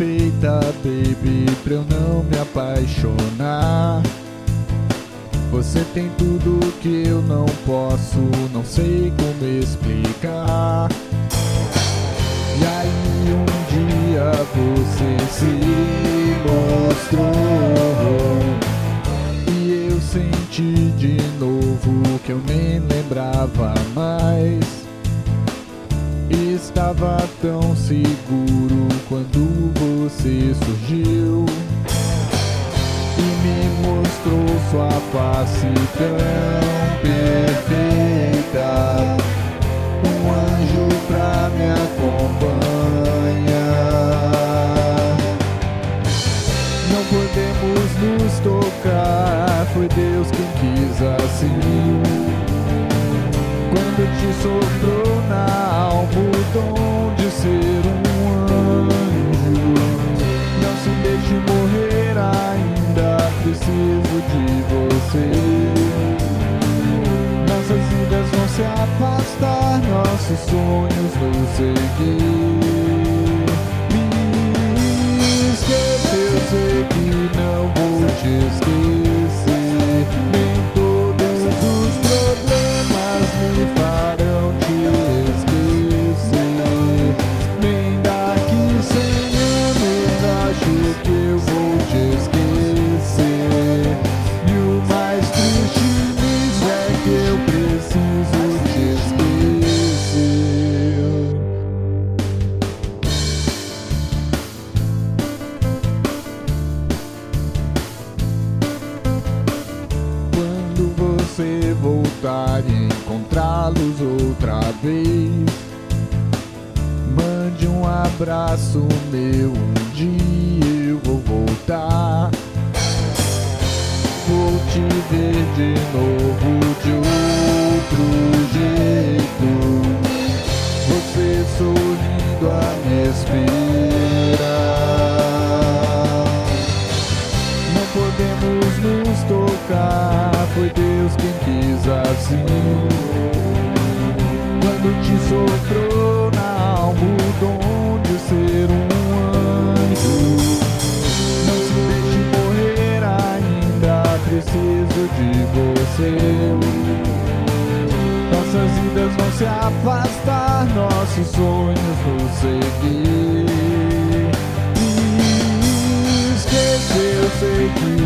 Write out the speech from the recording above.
perfeita, baby, pra eu não me apaixonar. Você tem tudo que eu não posso, não sei como explicar. E aí um dia você se mostrou e eu senti de novo que eu nem lembrava mais. Estava tão seguro quando você surgiu e me mostrou sua face tão perfeita, um anjo pra me acompanhar. Não podemos nos tocar, foi Deus quem quis assim. Quando te soprou na alma o dom de ser um anjo, não se deixe morrer ainda, preciso de você. Nossas vidas vão se afastar, nossos sonhos vão seguir. Me esqueça, eu sei que não vou te esquecer, nem todos os problemas me farão te esquecer, nem daqui 100 anos acho que eu vou te esquecer. E o mais triste nisso é que eu preciso te esquecer. Quando você voltar e encontrá-los outra vez, mande um abraço meu, um dia eu vou voltar. Vou te ver de novo de outro jeito, você sorrindo a me esperar. Não podemos nos tocar, foi Deus quem quis assim. Quando te soprou na alma o dom de ser um anjo, não se deixe morrer ainda, preciso de você. Nossas vidas vão se afastar, nossos sonhos vão seguir. Me esquecer, eu sei que